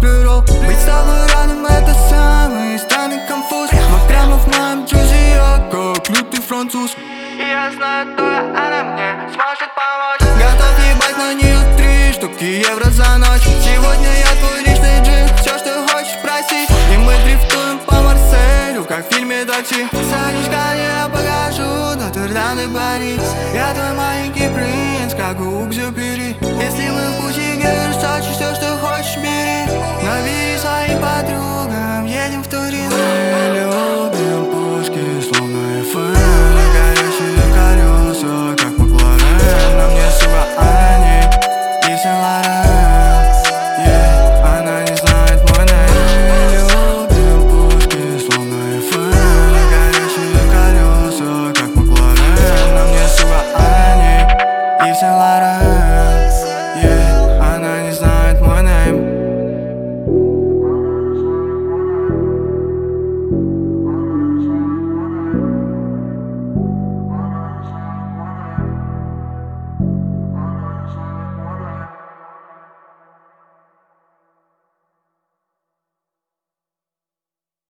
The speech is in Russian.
прирост. Быть с тобой рядом — это самый странный конфуз. Мы прямо в моем джузе, я как лютый француз. И я знаю, то она мне сможет помочь. Готов ебать на нее 3 штуки евро за ночь. Сегодня я твой личный джин, все, что хочешь, проси. И мы дрифтуем по Марселю, как в фильме «Такси». Садись ко мне, я покажу Нотр-Дам де Пари. Я твой маленький принц, как у Экзюпери. Если мы в пути, Версачи, все, что хочешь, бери. Набери своим подругам, едем в Турин.